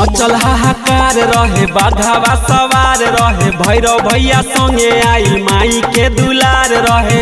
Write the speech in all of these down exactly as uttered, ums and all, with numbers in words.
मचल हाहाकार रहे बाघावा सवार रहे भैरव भैया संगे आइल माई के दुलार रहे।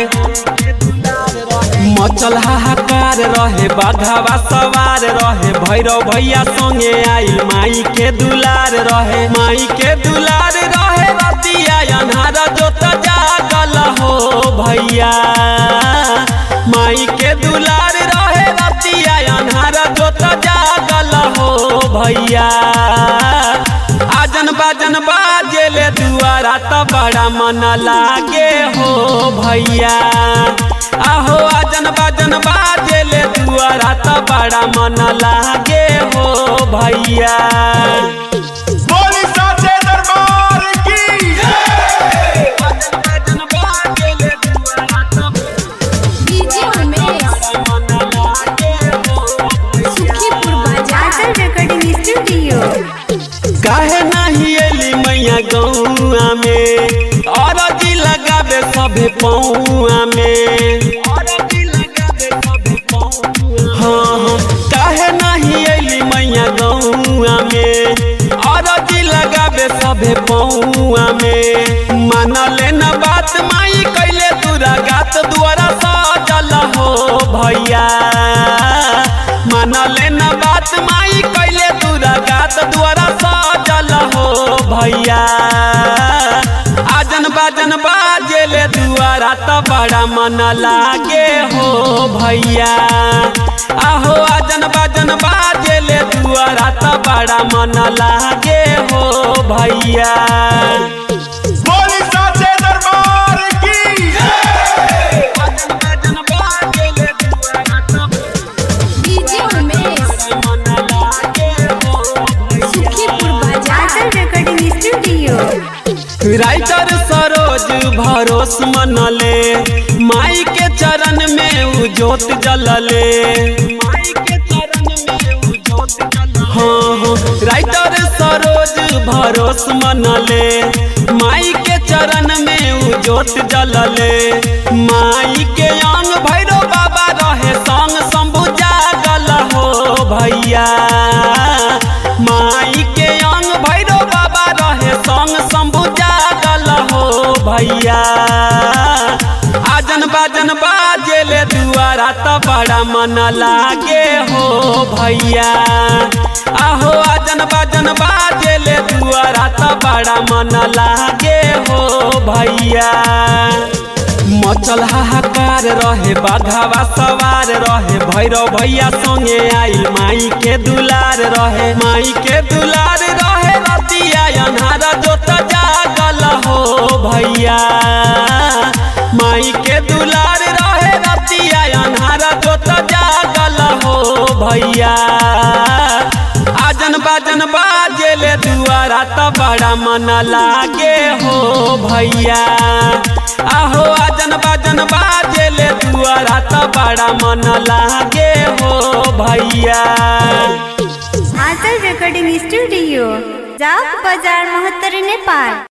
मचल हाहाकार रहे बाघावा सवार रहे भैरव भैया संगे आइल माई के दुलार रहे। माई के दुलार रहे रतिया अन्हारा जोत जागल हो भैया। माई के दुलार रहे रतिया अन्हारा जोत जागल हो भैया। आजन बाजन बाजेले दुआरा त बड़ा मन लागे हो भैया। आहो आजन बाजन बाजेले दुआरा त बड़ा मन लागे हो भैया। काहे नहीं एली मैया गौआ में और जी लगाबे सभे पौआ में। हाँ हाँ काहे नहीं एली मैया गौआ में और जी लगाबे सभे पौआ में। माना लेना बात माई कैले तुरा गात दुआरा सजल हो भैया। माना लेना बात माई कैले तुरा गात दुआरा सजल हो भैया। आजन बाजन बाजेले दुआरा त बड़ा मन लागे हो भैया। आहो आजन बाजन बाजेले दुआरा त बड़ा मन लागे हो भैया। राइटर सरोज भरोस मनले माई के चरण में उ जोत जलले। हाँ हाँ राइटर सरोज भरोस मनले माई के चरण में उ जोत जलले। माई के अंग भैरव बाबा रहे संग शंभु जागल हो भैया। माई के अंग भैरव बाबा रहे संग शंभु भैया। आजन बाजन बाजेले दुआरा त बड़ा मन लागे हो भैया। आहो आजन बाजन बाजेले दुआरा त बड़ा मन लागे हो भैया। मचल हाहाकार रहे बाघावा सवार रहे भैरव भैया संगे आइल माई के दुलार रहे। माई के दुलार रहे रतिया अन्हारा जोत जागल हो भैया। माई के दुलार रहे रतिया अन्हारा जोत जागल हो भैया। आजन बाजन बाजेले दुआरा त बड़ा मन लागे हो भैया। आहो आजन बाजन बाजेले दुआरा त बड़ा मन लागे हो भैया। आंचल रिकॉर्डिंग स्टूडियो, जाक बाजार, मोहत्तर, नेपाल।